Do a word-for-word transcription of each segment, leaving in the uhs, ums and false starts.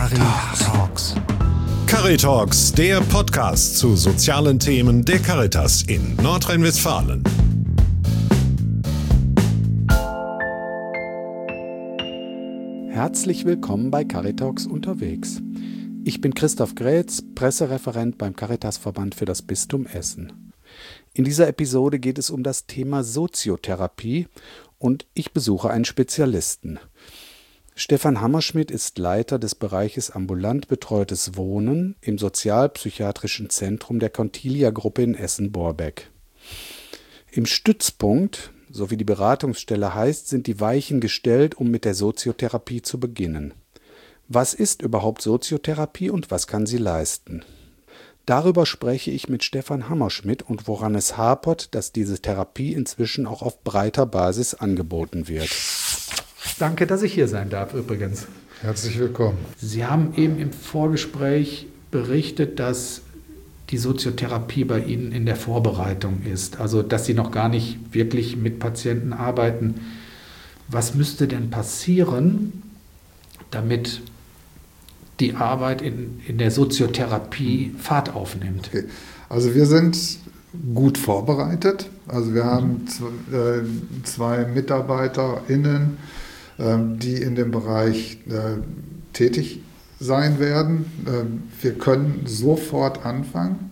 Caritalks. Caritalks, der Podcast zu sozialen Themen der Caritas in Nordrhein-Westfalen. Herzlich willkommen bei Caritalks unterwegs. Ich bin Christoph Grätz, Pressereferent beim Caritasverband für das Bistum Essen. In dieser Episode geht es um das Thema Soziotherapie und ich besuche einen Spezialisten. Stefan Hammerschmidt ist Leiter des Bereiches ambulant betreutes Wohnen im Sozialpsychiatrischen Zentrum der Contilia-Gruppe in Essen-Borbeck. Im Stützpunkt, so wie die Beratungsstelle heißt, sind die Weichen gestellt, um mit der Soziotherapie zu beginnen. Was ist überhaupt Soziotherapie und was kann sie leisten? Darüber spreche ich mit Stefan Hammerschmidt und woran es hapert, dass diese Therapie inzwischen auch auf breiter Basis angeboten wird. Danke, dass ich hier sein darf übrigens. Herzlich willkommen. Sie haben eben im Vorgespräch berichtet, dass die Soziotherapie bei Ihnen in der Vorbereitung ist, also dass Sie noch gar nicht wirklich mit Patienten arbeiten. Was müsste denn passieren, damit die Arbeit in, in der Soziotherapie Fahrt aufnimmt? Okay. Also wir sind gut vorbereitet. Also wir haben zwei MitarbeiterInnen, die in dem Bereich tätig sein werden. Wir können sofort anfangen,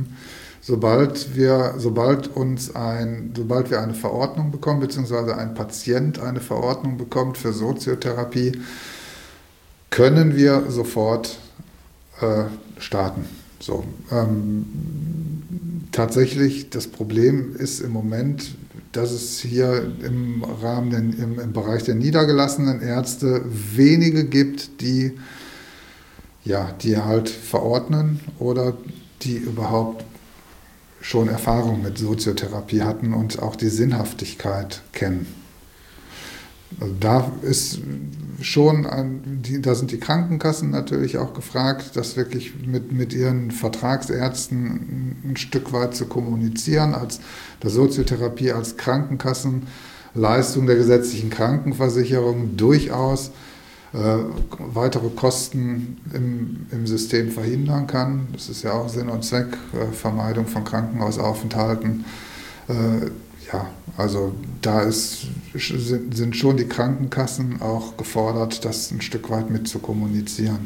sobald wir, sobald uns ein, sobald wir eine Verordnung bekommen, beziehungsweise ein Patient eine Verordnung bekommt für Soziotherapie, können wir sofort äh, starten. So, ähm, tatsächlich, das Problem ist im Moment, dass es hier im Rahmen, den, im, im Bereich der niedergelassenen Ärzte wenige gibt, die, ja, die halt verordnen oder die überhaupt schon Erfahrung mit Soziotherapie hatten und auch die Sinnhaftigkeit kennen. Also da ist schon, ein, die, da sind die Krankenkassen natürlich auch gefragt, das wirklich mit, mit ihren Vertragsärzten ein Stück weit zu kommunizieren, als der Soziotherapie als Krankenkassenleistung der gesetzlichen Krankenversicherung durchaus äh, weitere Kosten im, im System verhindern kann. Das ist ja auch Sinn und Zweck, äh, Vermeidung von Krankenhausaufenthalten. Äh, Ja, also da ist, sind schon die Krankenkassen auch gefordert, das ein Stück weit mit zu kommunizieren.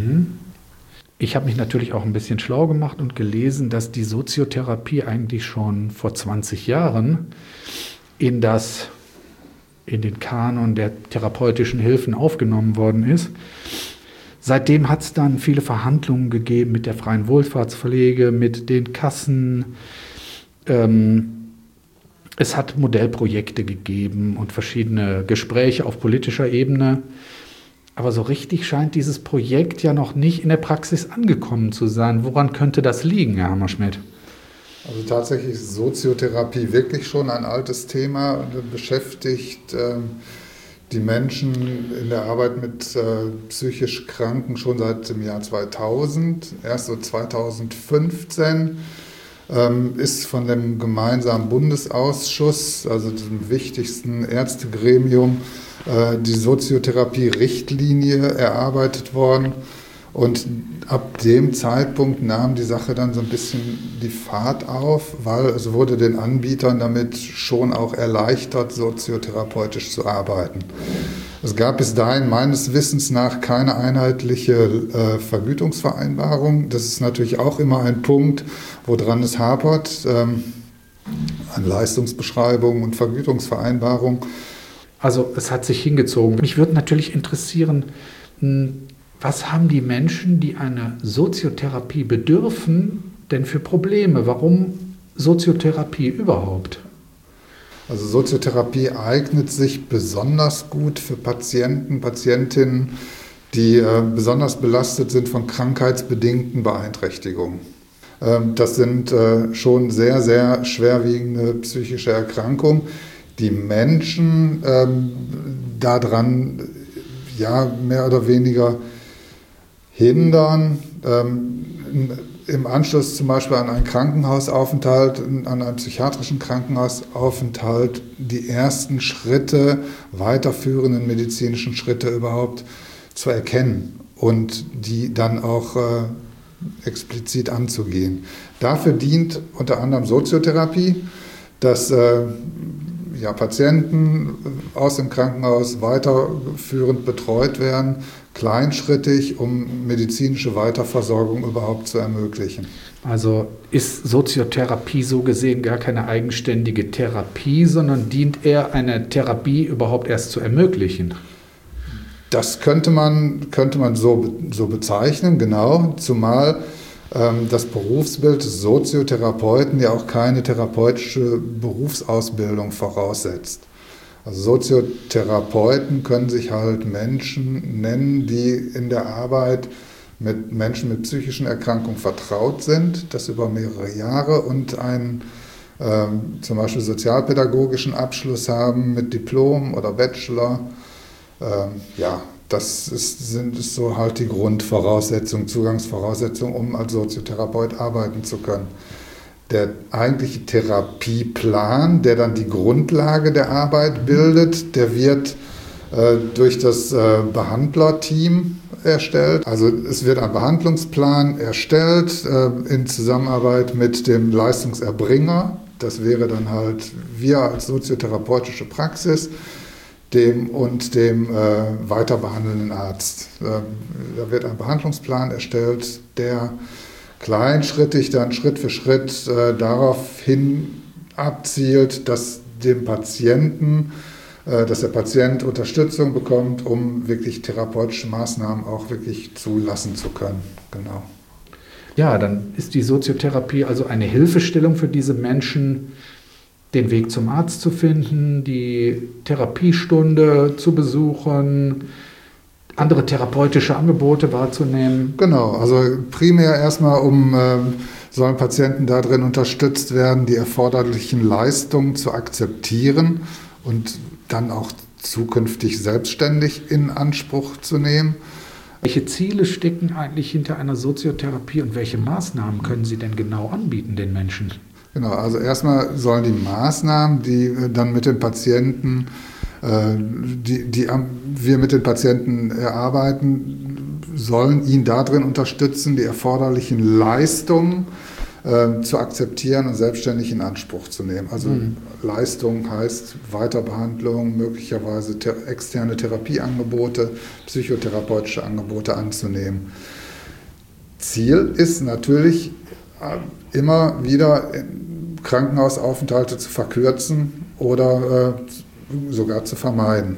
Ich habe mich natürlich auch ein bisschen schlau gemacht und gelesen, dass die Soziotherapie eigentlich schon vor zwanzig Jahren in, das, in den Kanon der therapeutischen Hilfen aufgenommen worden ist. Seitdem hat es dann viele Verhandlungen gegeben mit der freien Wohlfahrtspflege, mit den Kassen. Ähm, Es hat Modellprojekte gegeben und verschiedene Gespräche auf politischer Ebene. Aber so richtig scheint dieses Projekt ja noch nicht in der Praxis angekommen zu sein. Woran könnte das liegen, Herr Hammerschmidt? Also tatsächlich ist Soziotherapie wirklich schon ein altes Thema und beschäftigt äh, die Menschen in der Arbeit mit äh, psychisch Kranken schon seit dem Jahr zweitausend. Erst so zweitausendfünfzehn ist von dem gemeinsamen Bundesausschuss, also dem wichtigsten Ärztegremium, die Soziotherapie-Richtlinie erarbeitet worden. Und ab dem Zeitpunkt nahm die Sache dann so ein bisschen die Fahrt auf, weil es wurde den Anbietern damit schon auch erleichtert, soziotherapeutisch zu arbeiten. Es gab bis dahin meines Wissens nach keine einheitliche äh, Vergütungsvereinbarung. Das ist natürlich auch immer ein Punkt, woran es hapert, ähm, an Leistungsbeschreibung und Vergütungsvereinbarung. Also es hat sich hingezogen. Mich würde natürlich interessieren, was haben die Menschen, die eine Soziotherapie bedürfen, denn für Probleme? Warum Soziotherapie überhaupt? Also Soziotherapie eignet sich besonders gut für Patienten, Patientinnen, die äh, besonders belastet sind von krankheitsbedingten Beeinträchtigungen. Ähm, das sind äh, schon sehr, sehr schwerwiegende psychische Erkrankungen, die Menschen ähm, daran ja, mehr oder weniger hindern, ähm, im Anschluss zum Beispiel an einen Krankenhausaufenthalt, an einen psychiatrischen Krankenhausaufenthalt, die ersten Schritte, weiterführenden medizinischen Schritte überhaupt zu erkennen und die dann auch äh, explizit anzugehen. Dafür dient unter anderem Soziotherapie, dass äh, ja, Patienten aus dem Krankenhaus weiterführend betreut werden, kleinschrittig, um medizinische Weiterversorgung überhaupt zu ermöglichen. Also ist Soziotherapie so gesehen gar keine eigenständige Therapie, sondern dient eher eine Therapie überhaupt erst zu ermöglichen? Das könnte man, könnte man so, so bezeichnen, genau, zumal ähm, das Berufsbild des Soziotherapeuten ja auch keine therapeutische Berufsausbildung voraussetzt. Also Soziotherapeuten können sich halt Menschen nennen, die in der Arbeit mit Menschen mit psychischen Erkrankungen vertraut sind, das über mehrere Jahre und einen ähm, zum Beispiel sozialpädagogischen Abschluss haben mit Diplom oder Bachelor. Ähm, ja, das ist, sind ist so halt die Grundvoraussetzungen, Zugangsvoraussetzungen, um als Soziotherapeut arbeiten zu können. Der eigentliche Therapieplan, der dann die Grundlage der Arbeit bildet, der wird äh, durch das äh, Behandlerteam erstellt. Also es wird ein Behandlungsplan erstellt äh, in Zusammenarbeit mit dem Leistungserbringer. Das wäre dann halt wir als soziotherapeutische Praxis dem und dem äh, weiter behandelnden Arzt. Äh, da wird ein Behandlungsplan erstellt, der kleinschrittig dann Schritt für Schritt äh, darauf hin abzielt, dass dem Patienten dass der Patient Unterstützung bekommt, um wirklich therapeutische Maßnahmen auch wirklich zulassen zu können. Genau. Ja, dann ist die Soziotherapie also eine Hilfestellung für diese Menschen, den Weg zum Arzt zu finden, die Therapiestunde zu besuchen, andere therapeutische Angebote wahrzunehmen. Genau, also primär erstmal, um äh, sollen Patienten darin unterstützt werden, die erforderlichen Leistungen zu akzeptieren und dann auch zukünftig selbstständig in Anspruch zu nehmen. Welche Ziele stecken eigentlich hinter einer Soziotherapie und welche Maßnahmen können Sie denn genau anbieten den Menschen? Genau, also erstmal sollen die Maßnahmen, die dann mit den Patienten, äh, die, die wir mit den Patienten erarbeiten, sollen ihn darin unterstützen, die erforderlichen Leistungen äh, zu akzeptieren und selbstständig in Anspruch zu nehmen. Also mhm. Leistung heißt Weiterbehandlung, möglicherweise ter- externe Therapieangebote, psychotherapeutische Angebote anzunehmen. Ziel ist natürlich äh, immer wieder Krankenhausaufenthalte zu verkürzen oder äh, sogar zu vermeiden.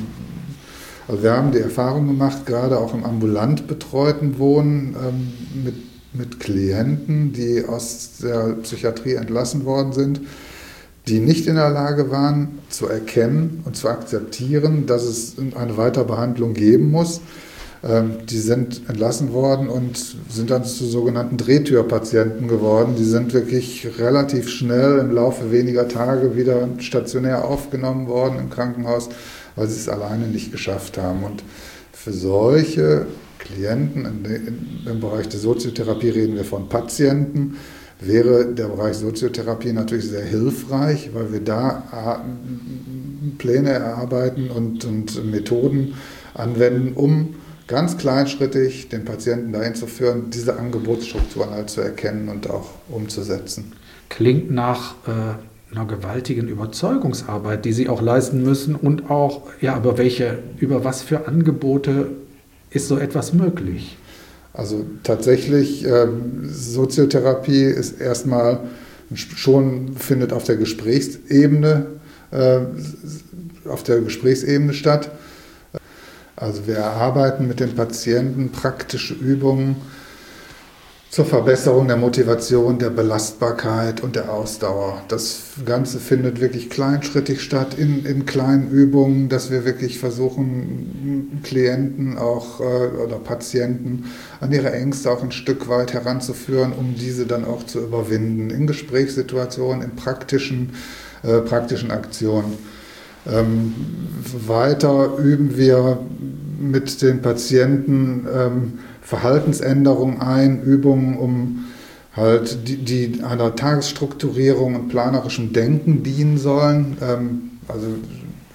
Also wir haben die Erfahrung gemacht, gerade auch im ambulant betreuten Wohnen ähm, mit, mit Klienten, die aus der Psychiatrie entlassen worden sind, die nicht in der Lage waren zu erkennen und zu akzeptieren, dass es eine Weiterbehandlung geben muss. Die sind entlassen worden und sind dann zu sogenannten Drehtürpatienten geworden. Die sind wirklich relativ schnell im Laufe weniger Tage wieder stationär aufgenommen worden im Krankenhaus, weil sie es alleine nicht geschafft haben. Und für solche Klienten, im Bereich der Soziotherapie reden wir von Patienten, wäre der Bereich Soziotherapie natürlich sehr hilfreich, weil wir da Pläne erarbeiten und, und Methoden anwenden, um ganz kleinschrittig den Patienten dahin zu führen, diese Angebotsstrukturen halt zu erkennen und auch umzusetzen. Klingt nach äh, einer gewaltigen Überzeugungsarbeit, die Sie auch leisten müssen und auch, ja, aber welche, über was für Angebote ist so etwas möglich? Also tatsächlich, äh, Soziotherapie ist erstmal schon, findet auf der Gesprächsebene, äh, auf der Gesprächsebene statt. Also wir erarbeiten mit den Patienten praktische Übungen zur Verbesserung der Motivation, der Belastbarkeit und der Ausdauer. Das Ganze findet wirklich kleinschrittig statt, in, in kleinen Übungen, dass wir wirklich versuchen, Klienten auch äh, oder Patienten an ihre Ängste auch ein Stück weit heranzuführen, um diese dann auch zu überwinden, in Gesprächssituationen, in praktischen, äh, praktischen Aktionen. Ähm, weiter üben wir mit den Patienten ähm, Verhaltensänderungen ein, Übungen, um halt die, die einer Tagesstrukturierung und planerischem Denken dienen sollen. Ähm, also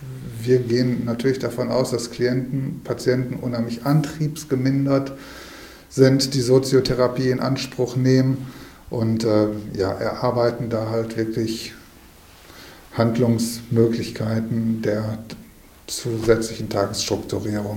wir gehen natürlich davon aus, dass Klienten, Patienten unheimlich antriebsgemindert sind, die Soziotherapie in Anspruch nehmen und äh, ja, erarbeiten da halt wirklich Handlungsmöglichkeiten der zusätzlichen Tagesstrukturierung.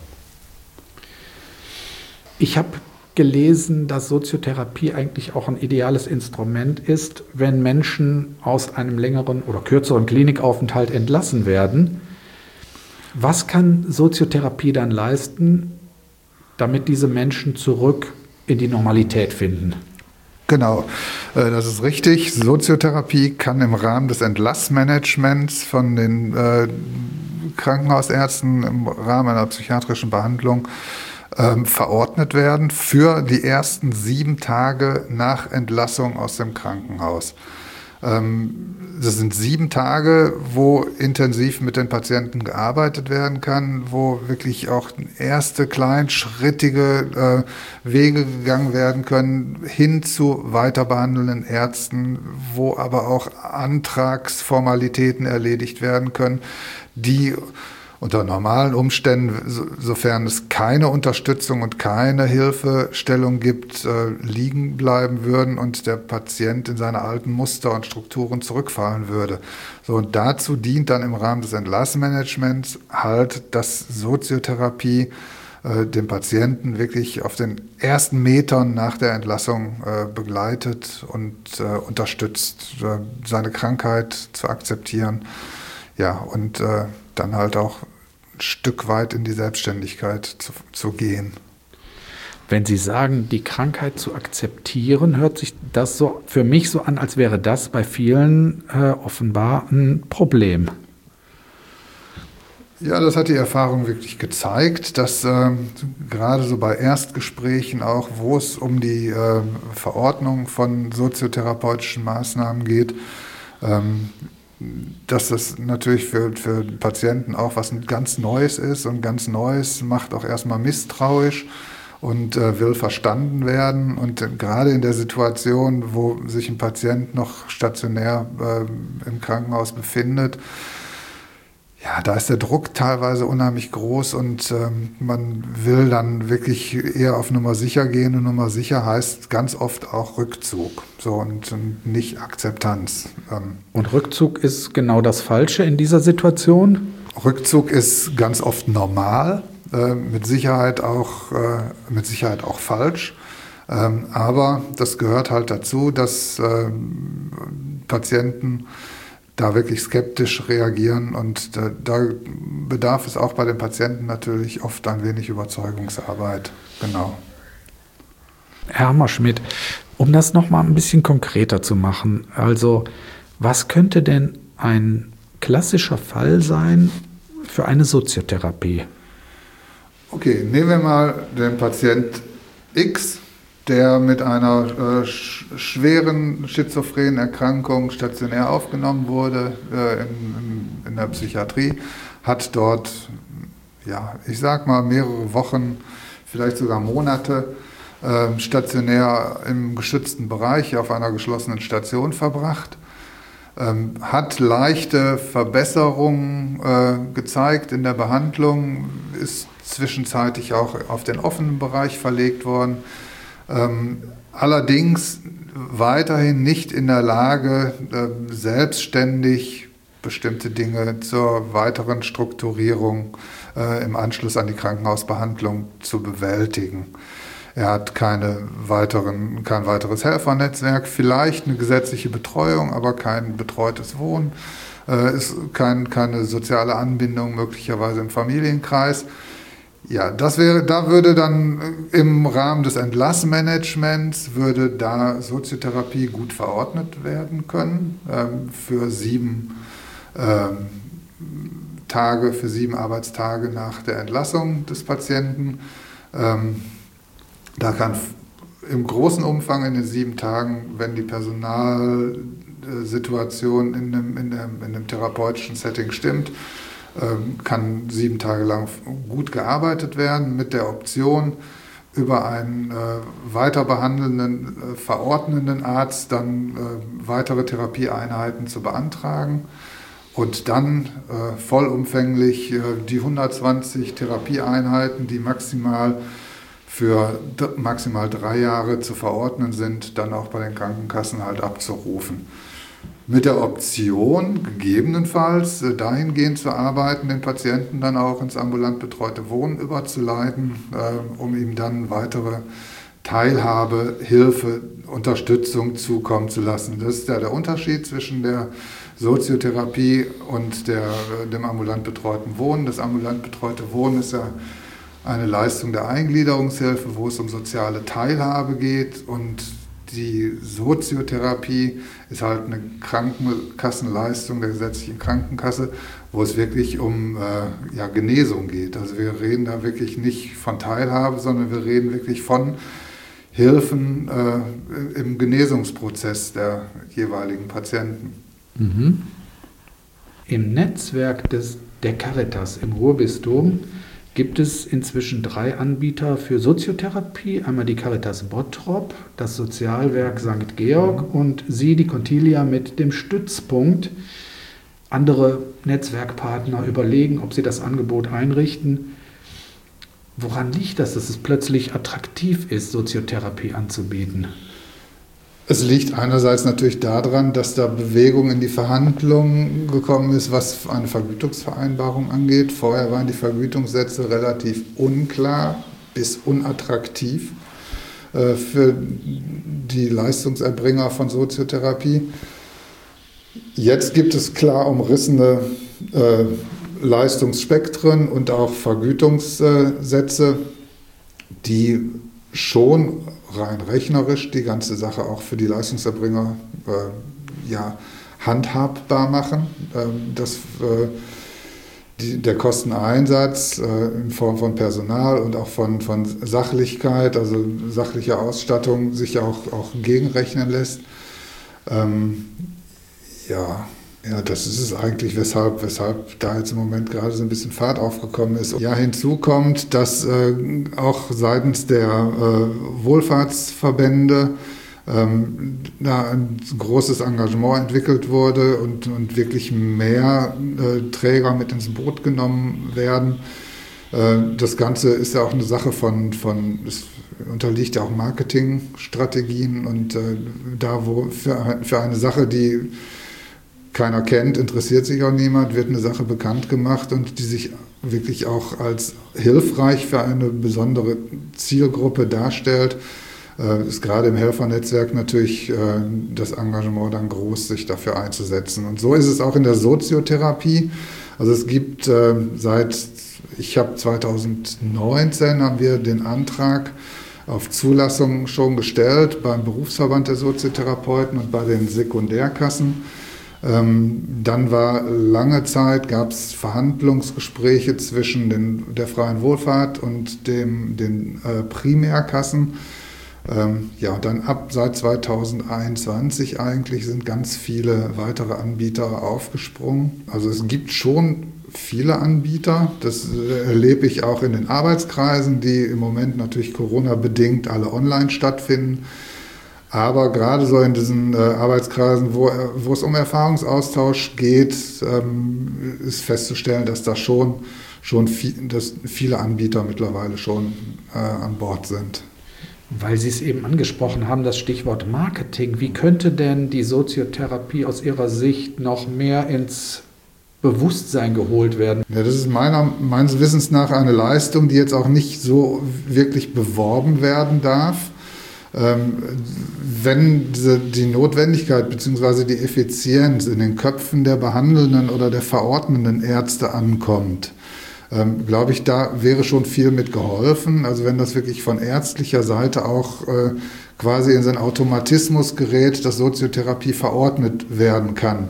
Ich habe gelesen, dass Soziotherapie eigentlich auch ein ideales Instrument ist, wenn Menschen aus einem längeren oder kürzeren Klinikaufenthalt entlassen werden. Was kann Soziotherapie dann leisten, damit diese Menschen zurück in die Normalität finden? Genau, das ist richtig. Soziotherapie kann im Rahmen des Entlassmanagements von den äh, Krankenhausärzten im Rahmen einer psychiatrischen Behandlung ähm, verordnet werden für die ersten sieben Tage nach Entlassung aus dem Krankenhaus. Ähm, das sind sieben Tage, wo intensiv mit den Patienten gearbeitet werden kann, wo wirklich auch erste kleinschrittige äh, Wege gegangen werden können hin zu weiter behandelnden Ärzten, wo aber auch Antragsformalitäten erledigt werden können, die unter normalen Umständen, sofern es keine Unterstützung und keine Hilfestellung gibt, äh, liegen bleiben würden und der Patient in seine alten Muster und Strukturen zurückfallen würde. So, und dazu dient dann im Rahmen des Entlassmanagements halt, dass Soziotherapie äh, den Patienten wirklich auf den ersten Metern nach der Entlassung äh, begleitet und äh, unterstützt, äh, seine Krankheit zu akzeptieren. Ja, und äh, dann halt auch ein Stück weit in die Selbstständigkeit zu, zu gehen. Wenn Sie sagen, die Krankheit zu akzeptieren, hört sich das so für mich so an, als wäre das bei vielen äh, offenbar ein Problem. Ja, das hat die Erfahrung wirklich gezeigt, dass äh, gerade so bei Erstgesprächen auch, wo es um die äh, Verordnung von soziotherapeutischen Maßnahmen geht, ähm, dass das natürlich für, für Patienten auch was ganz Neues ist und ganz Neues macht auch erstmal misstrauisch und äh, will verstanden werden. Und äh, gerade in der Situation, wo sich ein Patient noch stationär äh, im Krankenhaus befindet, ja, da ist der Druck teilweise unheimlich groß und ähm, man will dann wirklich eher auf Nummer sicher gehen. Und Nummer sicher heißt ganz oft auch Rückzug, so, und, und nicht Akzeptanz. Ähm, und Rückzug ist genau das Falsche in dieser Situation? Rückzug ist ganz oft normal, äh, mit Sicherheit auch, äh, mit Sicherheit auch falsch. Ähm, aber das gehört halt dazu, dass äh, Patienten da wirklich skeptisch reagieren und da, da bedarf es auch bei den Patienten natürlich oft ein wenig Überzeugungsarbeit. Genau. Herr Hammerschmidt, um das nochmal ein bisschen konkreter zu machen, also was könnte denn ein klassischer Fall sein für eine Soziotherapie? Okay, nehmen wir mal den Patient X, der mit einer äh, sch- schweren schizophrenen Erkrankung stationär aufgenommen wurde äh, in, in, in der Psychiatrie, hat dort, ja, ich sag mal, mehrere Wochen, vielleicht sogar Monate äh, stationär im geschützten Bereich auf einer geschlossenen Station verbracht, ähm, hat leichte Verbesserungen äh, gezeigt in der Behandlung, ist zwischenzeitlich auch auf den offenen Bereich verlegt worden. Ähm, allerdings weiterhin nicht in der Lage, äh, selbstständig bestimmte Dinge zur weiteren Strukturierung äh, im Anschluss an die Krankenhausbehandlung zu bewältigen. Er hat keine weiteren, kein weiteres Helfernetzwerk, vielleicht eine gesetzliche Betreuung, aber kein betreutes Wohnen, äh, ist kein, keine soziale Anbindung möglicherweise im Familienkreis. Ja, das wäre, da würde dann im Rahmen des Entlassmanagements würde da Soziotherapie gut verordnet werden können ähm, für sieben ähm, Tage, für sieben Arbeitstage nach der Entlassung des Patienten. Ähm, da kann im großen Umfang in den sieben Tagen, wenn die Personalsituation in dem, in dem, in dem therapeutischen Setting stimmt, kann sieben Tage lang gut gearbeitet werden mit der Option, über einen äh, weiter behandelnden, äh, verordnenden Arzt dann äh, weitere Therapieeinheiten zu beantragen. Und dann äh, vollumfänglich äh, die hundertzwanzig Therapieeinheiten, die maximal für d- maximal drei Jahre zu verordnen sind, dann auch bei den Krankenkassen halt abzurufen. Mit der Option, gegebenenfalls äh, dahingehend zu arbeiten, den Patienten dann auch ins ambulant betreute Wohnen überzuleiten, äh, um ihm dann weitere Teilhabe, Hilfe, Unterstützung zukommen zu lassen. Das ist ja der Unterschied zwischen der Soziotherapie und der, dem ambulant betreuten Wohnen. Das ambulant betreute Wohnen ist ja eine Leistung der Eingliederungshilfe, wo es um soziale Teilhabe geht, und die Soziotherapie ist halt eine Krankenkassenleistung der gesetzlichen Krankenkasse, wo es wirklich um äh, ja, Genesung geht. Also wir reden da wirklich nicht von Teilhabe, sondern wir reden wirklich von Hilfen äh, im Genesungsprozess der jeweiligen Patienten. Mhm. Im Netzwerk des, der Caritas im Ruhrbistum gibt es inzwischen drei Anbieter für Soziotherapie. Einmal die Caritas Bottrop, das Sozialwerk Sankt Georg und Sie, die Contilia, mit dem Stützpunkt. Andere Netzwerkpartner überlegen, ob sie das Angebot einrichten. Woran liegt das, dass es plötzlich attraktiv ist, Soziotherapie anzubieten? Es liegt einerseits natürlich daran, dass da Bewegung in die Verhandlungen gekommen ist, was eine Vergütungsvereinbarung angeht. Vorher waren die Vergütungssätze relativ unklar bis unattraktiv äh, für die Leistungserbringer von Soziotherapie. Jetzt gibt es klar umrissene äh, Leistungsspektren und auch Vergütungssätze, die schon rein rechnerisch die ganze Sache auch für die Leistungserbringer äh, ja, handhabbar machen. Ähm, das, äh, die, der Kosteneinsatz äh, in Form von Personal und auch von, von Sachlichkeit, also sachlicher Ausstattung, sich auch, auch gegenrechnen lässt. Ähm, ja, ja, das ist es eigentlich, weshalb, weshalb da jetzt im Moment gerade so ein bisschen Fahrt aufgekommen ist. Ja, hinzu kommt, dass äh, auch seitens der äh, Wohlfahrtsverbände ähm, da ein großes Engagement entwickelt wurde und, und wirklich mehr äh, Träger mit ins Boot genommen werden. Äh, das Ganze ist ja auch eine Sache von, von es unterliegt ja auch Marketingstrategien, und äh, da wo für, für eine Sache, die keiner kennt, interessiert sich auch niemand, wird eine Sache bekannt gemacht und die sich wirklich auch als hilfreich für eine besondere Zielgruppe darstellt, äh, ist gerade im Helfernetzwerk natürlich äh, das Engagement dann groß, sich dafür einzusetzen. Und so ist es auch in der Soziotherapie. Also es gibt äh, seit, ich habe zweitausendneunzehn, haben wir den Antrag auf Zulassung schon gestellt beim Berufsverband der Soziotherapeuten und bei den Sekundärkassen. Ähm, dann war lange Zeit, gab es Verhandlungsgespräche zwischen den, der freien Wohlfahrt und dem, den äh, Primärkassen. Ähm, ja, und dann ab seit zweitausendeinundzwanzig eigentlich sind ganz viele weitere Anbieter aufgesprungen. Also es gibt schon viele Anbieter, das erlebe ich auch in den Arbeitskreisen, die im Moment natürlich Corona-bedingt alle online stattfinden. Aber gerade so in diesen äh, Arbeitskreisen, wo, wo es um Erfahrungsaustausch geht, ähm, ist festzustellen, dass da schon, schon viel, dass viele Anbieter mittlerweile schon äh, an Bord sind. Weil Sie es eben angesprochen haben, das Stichwort Marketing. Wie könnte denn die Soziotherapie aus Ihrer Sicht noch mehr ins Bewusstsein geholt werden? Ja, das ist meiner, meines Wissens nach eine Leistung, die jetzt auch nicht so wirklich beworben werden darf. Ähm, wenn diese, die Notwendigkeit bzw. die Effizienz in den Köpfen der behandelnden oder der verordnenden Ärzte ankommt, ähm, glaube ich, da wäre schon viel mit geholfen. Also wenn das wirklich von ärztlicher Seite auch äh, quasi in seinen Automatismus gerät, dass Soziotherapie verordnet werden kann.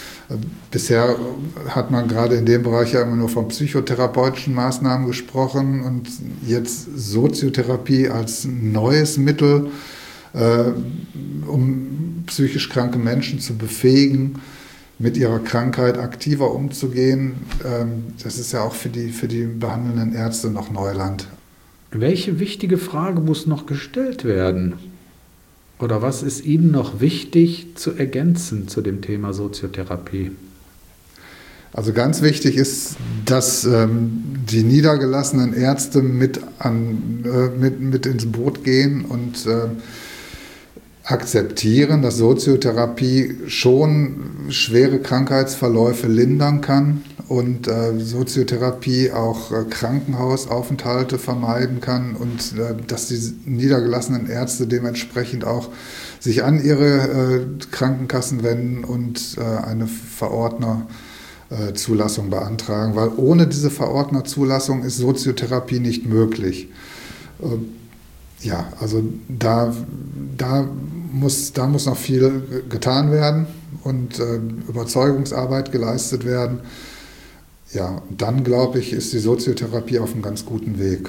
Bisher hat man gerade in dem Bereich ja immer nur von psychotherapeutischen Maßnahmen gesprochen und jetzt Soziotherapie als neues Mittel, äh, um psychisch kranke Menschen zu befähigen, mit ihrer Krankheit aktiver umzugehen. Ähm, das ist ja auch für die, für die behandelnden Ärzte noch Neuland. Welche wichtige Frage muss noch gestellt werden? Oder was ist Ihnen noch wichtig zu ergänzen zu dem Thema Soziotherapie? Also ganz wichtig ist, dass ähm, die niedergelassenen Ärzte mit, an, äh, mit, mit ins Boot gehen und äh, akzeptieren, dass Soziotherapie schon schwere Krankheitsverläufe lindern kann und äh, Soziotherapie auch äh, Krankenhausaufenthalte vermeiden kann und äh, dass die niedergelassenen Ärzte dementsprechend auch sich an ihre äh, Krankenkassen wenden und äh, eine Verordnerzulassung beantragen, weil ohne diese Verordnerzulassung ist Soziotherapie nicht möglich. Äh, Ja, also da, da, muss, da muss noch viel getan werden und äh, Überzeugungsarbeit geleistet werden. Ja, dann glaube ich, ist die Soziotherapie auf einem ganz guten Weg.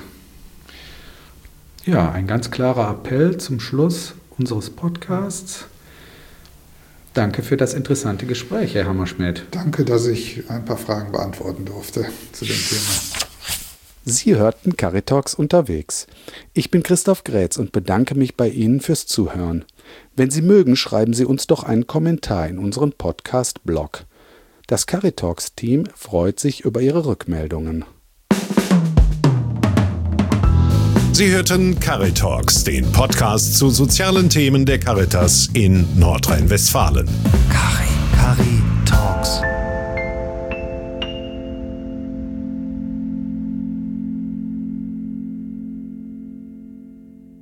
Ja, ein ganz klarer Appell zum Schluss unseres Podcasts. Danke für das interessante Gespräch, Herr Hammerschmidt. Danke, dass ich ein paar Fragen beantworten durfte zu dem Thema. Sie hörten Caritalks unterwegs. Ich bin Christoph Grätz und bedanke mich bei Ihnen fürs Zuhören. Wenn Sie mögen, schreiben Sie uns doch einen Kommentar in unseren Podcast-Blog. Das Caritalks-Team freut sich über Ihre Rückmeldungen. Sie hörten Caritalks, den Podcast zu sozialen Themen der Caritas in Nordrhein-Westfalen. Cari, Cari Talks.